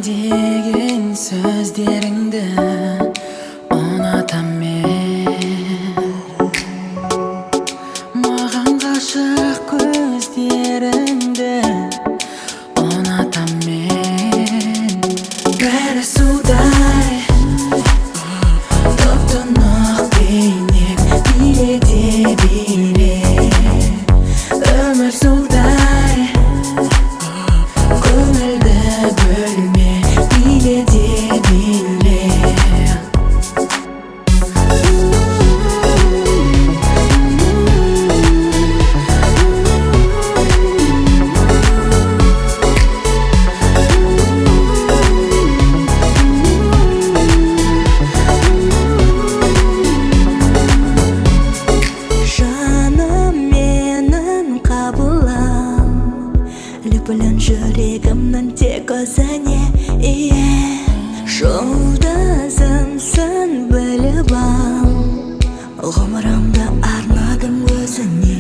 деген сөздеріңді ұнатам мен. Маған ғашық көздеріңді ұнатам мен. Бәрі судай топ-тұнық бейнең, биле де биле. Өмір судай көңілді бөлме, биле де биле. Лүпілін жүрегімнің тек өзіне ие. Жолдасымсың біліп ал, ғұмырымды арнадым өзіне.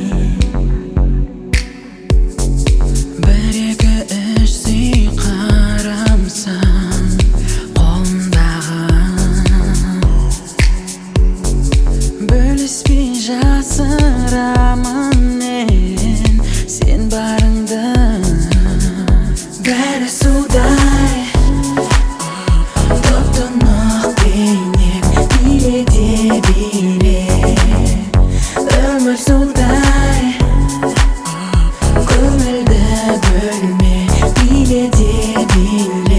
Бір-екі үш сыйқырымсың қолымдағы, бөліспей жасырамын мен сен барыңды. Бәрі судай топ-тұнық бейнең, биле де биле. Өмір судай көңілді бөлме, биле де биле.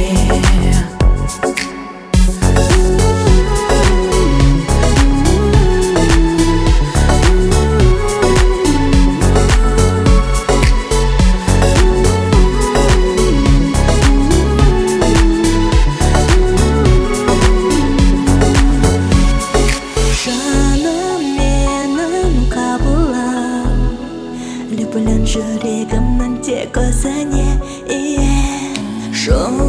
Лүпілін жүрегімнің тек өзіне ие.